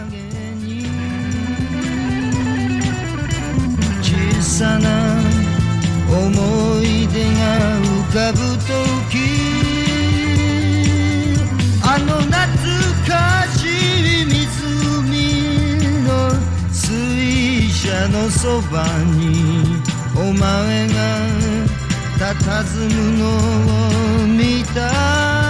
影に小さな思い出が浮かぶとき、あの懐かしい湖の水車のそばにお前が佇むのを見た。